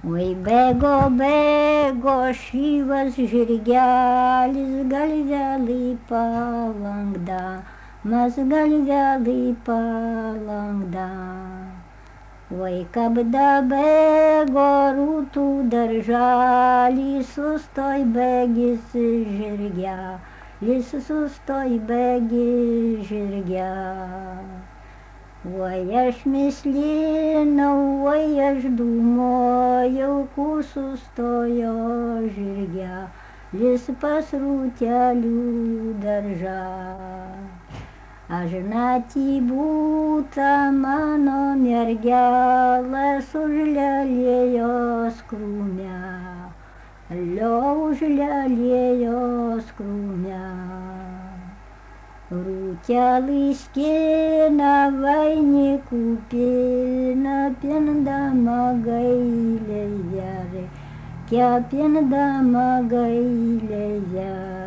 Oi bėgo šyvas žirgelis, galvelį palangda, mas galvelį palangda. Oi kada bėgo rūtų darželį, sustoj bėgis žirgelis, sustoj bėgis žirgelis. Oi aš mislinau, oi aš dūmojau, kur sustojo žirgelis pas rūtelių daržą. Aš naktį būta mano mergelė užlelėjos krūmelio, užlelėjos krūmelio. Rūtelį skina vainikų pilna, pindama gailiai, pindama gailiai.